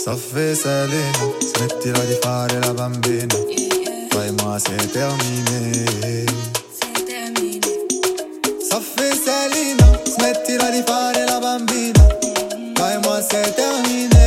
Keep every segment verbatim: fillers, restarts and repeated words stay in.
Soffi Selena, smettila di fare la bambina, poi ma c'est terminé. Soffi Selena, smettila di fare la bambina, poi ma c'est terminé.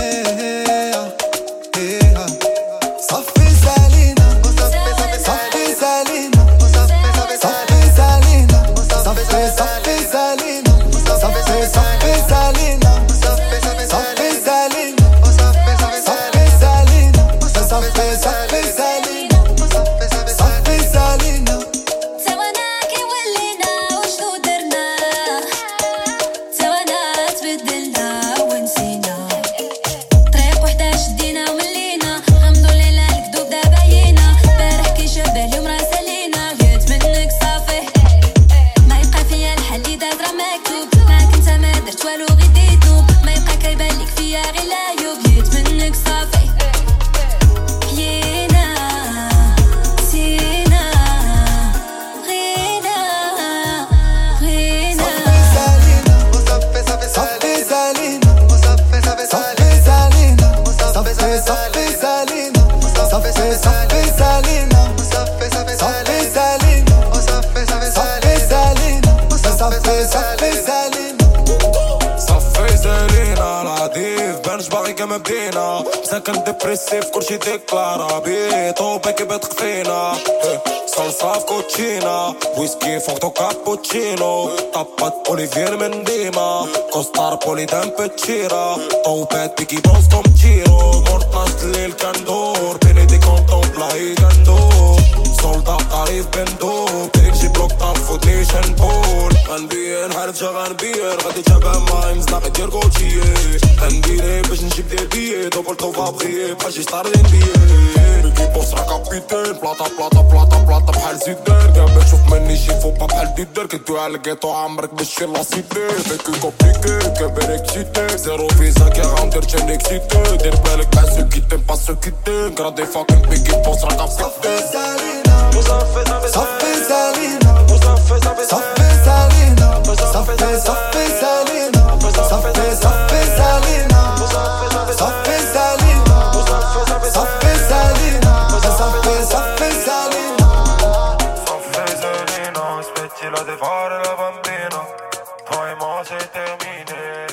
Soffi Selena, Soffi Selena, Soffi Selena, Soffi Soffi Selena, Soffi Soffi Selena, Soffi Selena, Soffi Selena, Soffi Soffi Selena, Soffi Selena. سوانا كي ولينا وشنو درنا، سوانا تبدلنا ونسينا، طريق وحدة شدينا ولينا، الحمد لله الكذوب دابا باينة، بارح كي شبه اليوم راه سالينا، جيت منك صافي ما يبقى فيا الحل إذا درا مكتوب، معاك انت ما درت والو غير ديتوب، ما يبقى كيبان ليك فيا غير العيوب، جيت منك صافي حيينا سينا بغينا بغينا. Soffi Selena, Soffi Selena, Soffi Soffi Selena, Soffi Soffi Selena, Soffi Selena, Soffi Selena, Soffi Soffi Selena. صفي زالينا العديف بانش باغي كما بدينا ساكن ديبريسيف كلشي ديكلارا بيطو باكي بتقفينا صلصة في كوتشينا ويسكي فوقتو كابوتشينو طبات اوليفير من ديما كوستار بولي دام بتشيرا طوبات بيكي بروس كوم تشيرو مورتناش الليل كندور بيني دي كونتون بلاي كندور سولدا طريف بندو بيكشي بلوك طرفو شنبول غنبير حرجة غنبير غادي تابع مايمز ناقي دير كوتشي غنديري باش نجيب دي بيي دوبل طوفا بغي بحال شي ستار دين بيي كي بوس راه كابيتين بلاطا بلاطا بلاطا بلاطا بحال زيدان كاع باش تشوف مني شي فوبا بحال ديدار كدوي على الكيطو عمرك باش شي لاسيتي فيك كومبليكي كبير اكسيتي زيرو فيزا كي غندير تشين اكسيتي دير بالك مع سو كيتين با سو كيتين كرادي فاكين بيكي بوس راه كابيتين Soffi Selena, Soffi Selena, Soffi Selena, Soffi Soffi Selena, Soffi Soffi Selena, Soffi Selena, Soffi Selena, Soffi Soffi Selena. Soffi Selena, smettila di fare la bambina, poi mo sei termine.